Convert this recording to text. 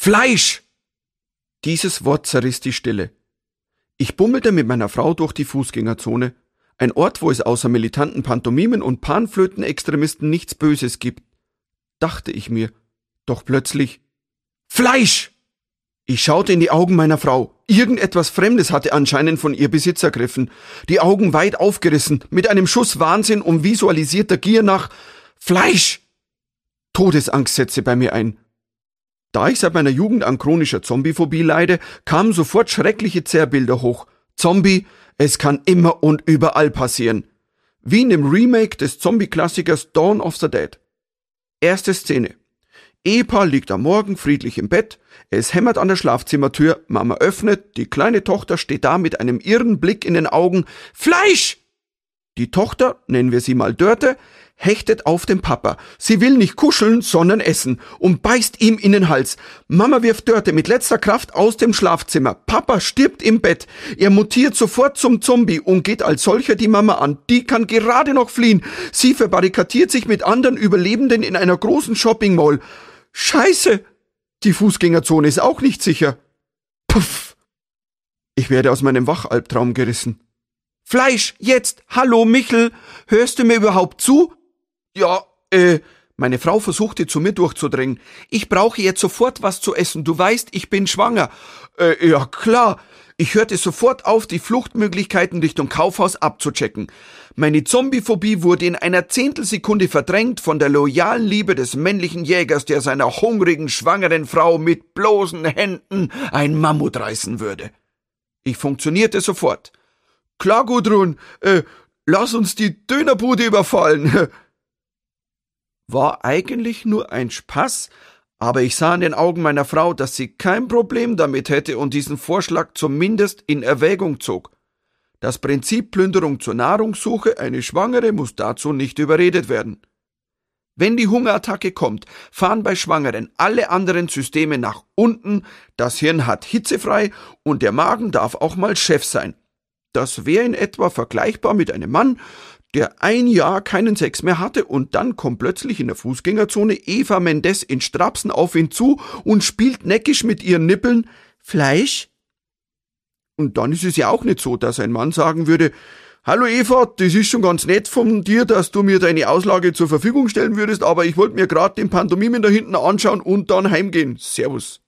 Fleisch! Dieses Wort zerriss die Stille. Ich bummelte mit meiner Frau durch die Fußgängerzone, ein Ort, wo es außer militanten Pantomimen und Panflötenextremisten nichts Böses gibt, dachte ich mir. Doch plötzlich Fleisch! Ich schaute in die Augen meiner Frau. Irgendetwas Fremdes hatte anscheinend von ihr Besitz ergriffen. Die Augen weit aufgerissen, mit einem Schuss Wahnsinn und visualisierter Gier nach Fleisch! Todesangst setzte bei mir ein. Da ich seit meiner Jugend an chronischer Zombiephobie leide, kamen sofort schreckliche Zerrbilder hoch. Zombie, es kann immer und überall passieren. Wie in dem Remake des Zombie-Klassikers Dawn of the Dead. Erste Szene. Ehepaar liegt am Morgen friedlich im Bett, es hämmert an der Schlafzimmertür, Mama öffnet, die kleine Tochter steht da mit einem irren Blick in den Augen. Fleisch! Die Tochter, nennen wir sie mal Dörte, hechtet auf den Papa. Sie will nicht kuscheln, sondern essen und beißt ihm in den Hals. Mama wirft Dörte mit letzter Kraft aus dem Schlafzimmer. Papa stirbt im Bett. Er mutiert sofort zum Zombie und geht als solcher die Mama an. Die kann gerade noch fliehen. Sie verbarrikadiert sich mit anderen Überlebenden in einer großen Shopping-Mall. Scheiße! Die Fußgängerzone ist auch nicht sicher. Puff! Ich werde aus meinem Wachalbtraum gerissen. Fleisch, jetzt! Hallo, Michel! Hörst du mir überhaupt zu? Ja, meine Frau versuchte zu mir durchzudrängen. Ich brauche jetzt sofort was zu essen. Du weißt, ich bin schwanger. Ja, klar. Ich hörte sofort auf, die Fluchtmöglichkeiten Richtung Kaufhaus abzuchecken. Meine Zombiephobie wurde in einer Zehntelsekunde verdrängt von der loyalen Liebe des männlichen Jägers, der seiner hungrigen, schwangeren Frau mit bloßen Händen ein Mammut reißen würde. Ich funktionierte sofort. Klar, Gudrun, lass uns die Dönerbude überfallen. War eigentlich nur ein Spaß, aber ich sah in den Augen meiner Frau, dass sie kein Problem damit hätte und diesen Vorschlag zumindest in Erwägung zog. Das Prinzip Plünderung zur Nahrungssuche, eine Schwangere muss dazu nicht überredet werden. Wenn die Hungerattacke kommt, fahren bei Schwangeren alle anderen Systeme nach unten, das Hirn hat hitzefrei und der Magen darf auch mal Chef sein. Das wäre in etwa vergleichbar mit einem Mann, der 1 Jahr keinen Sex mehr hatte und dann kommt plötzlich in der Fußgängerzone Eva Mendes in Strapsen auf ihn zu und spielt neckisch mit ihren Nippeln Fleisch. Und dann ist es ja auch nicht so, dass ein Mann sagen würde, hallo Eva, das ist schon ganz nett von dir, dass du mir deine Auslage zur Verfügung stellen würdest, aber ich wollte mir gerade den Pantomimen da hinten anschauen und dann heimgehen. Servus.